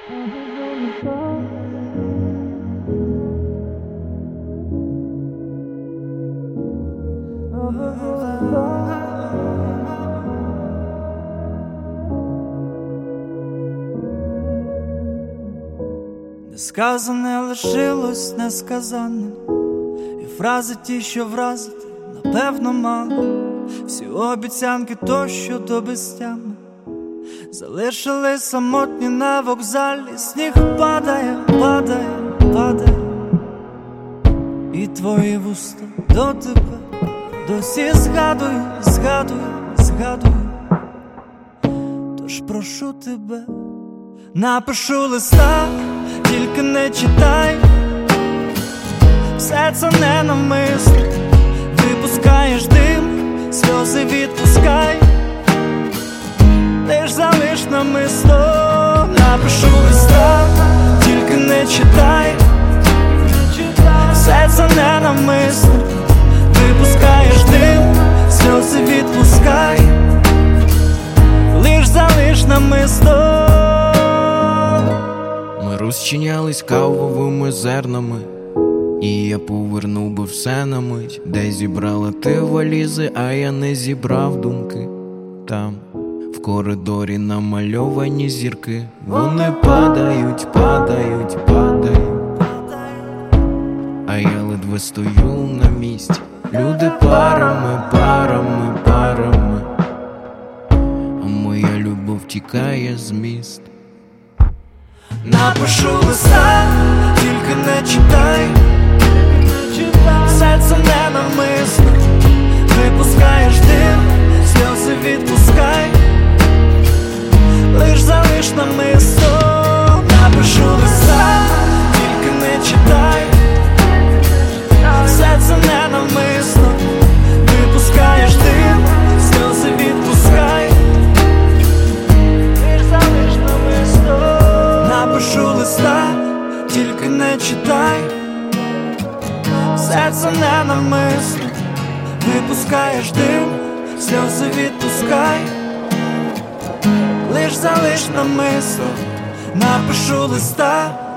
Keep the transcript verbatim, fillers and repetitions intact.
Несказане лишилось несказаним, і фрази ті, що вразити, напевно мало. Всі обіцянки то, що до безтями залишились самотні на вокзалі. Сніг падає, падає, падає, і твої вуста до тебе досі згадую, згадую, згадую. Тож прошу тебе, напишу листа, тільки не читай. Все це ненавмисно, випускаєш дим, сльози відпускай. Лиш залиш намисто, напишу листа, тільки не читай. Все це ненавмисно, випускаєш дим, сльози відпускай. Лиш залиш намисто. Ми розчинялись кавовими зернами, і я повернув би все на мить. Де зібрала ти валізи, а я не зібрав думки. Там, в коридорі намальовані зірки. Вони падають, падають, падають, а я ледве стою на місці. Люди парами, парами, парами, а моя любов тікає з міст. Напишу листа, тільки не читай. Все це ненавмисно, випускаєш дим, сльози відпускай. Лиш залиш намисто, напишу листа, тільки не читай. Все це ненавмисно, випускаєш дим, сльози відпускай. Лиш залиш намисто. Напишу листа, тільки не читай. Все це ненавмисно, випускаєш дим, сльози відпускай. Лиш залиш намисто, напишу листа.